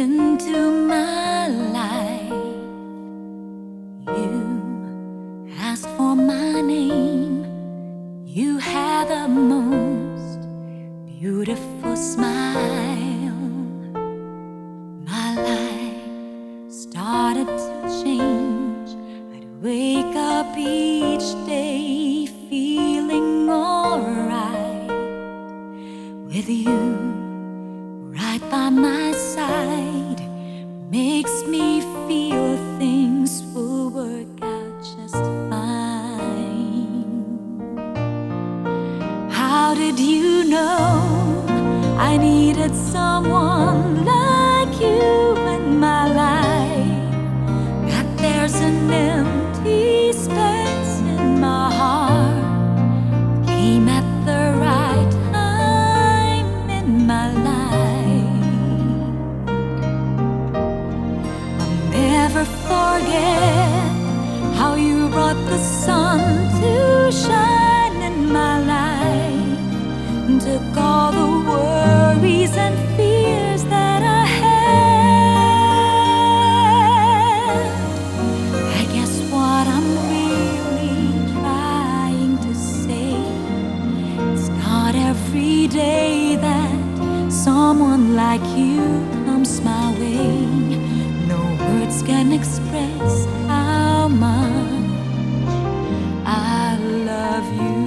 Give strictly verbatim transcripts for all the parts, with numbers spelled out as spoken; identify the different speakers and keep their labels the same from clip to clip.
Speaker 1: into my life. You asked for my name. You had the most beautiful smile. My life started to change. I'd wake up each day feeling alright with you right by my side. Makes me feel things will work out just fine. How did you know I needed someone like you in my life? That there's an empty space in my heart. Came at the right time in my life. I'll never forget how you brought the sun to shine in my life, and took all the worries and fears that I had. I guess what I'm really trying to say, it's not every day that someone like you comes my way. No words can express how much I love you.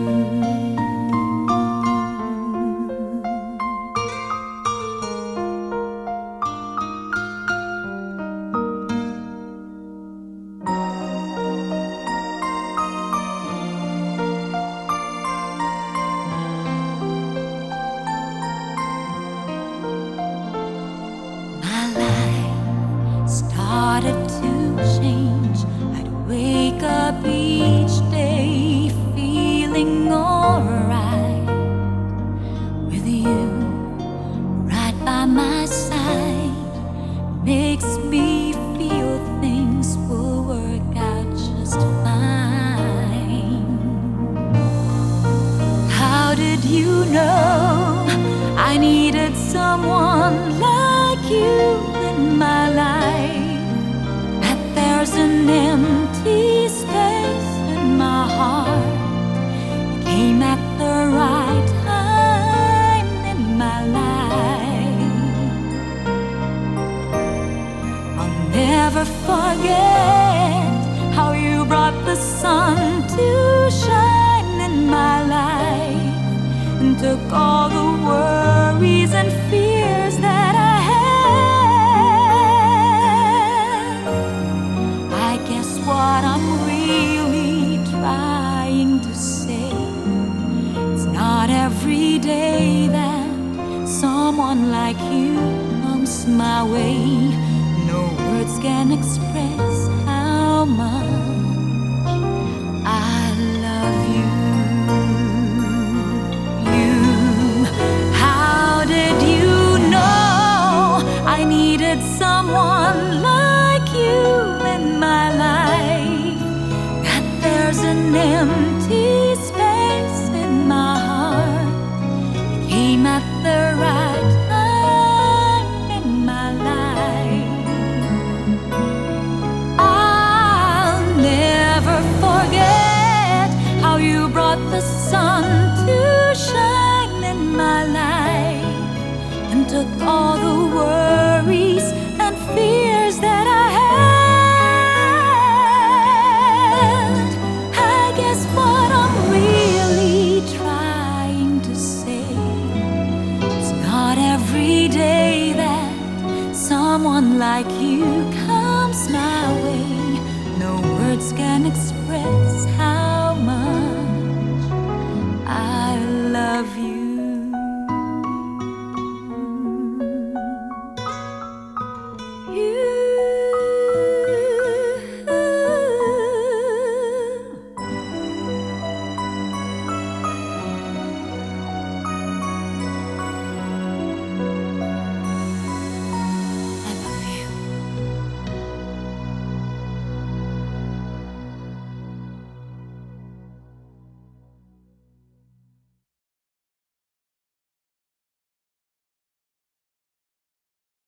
Speaker 1: Started to change. I'd wake up each day feeling alright with you right by my side. Makes me feel things will work out just fine. How did you know I needed someone like you in my life? There's an empty space in my heart. You came at the right time in my life. I'll never forget how you brought the sun to shine in my life, and took all the worries and fears that I what I'm really trying to say. It's not every day that someone like you comes my way. No words can express how much I love you. You, how did you know I needed someone like you in my life? There's an empty space in my heart. You came at the right time in my life. I'll never forget how you brought the sun to shine in my life, and took all the worries and fears that I had. What I'm really trying to say, it's not every day that someone like you comes my way. No words can express how much I love you.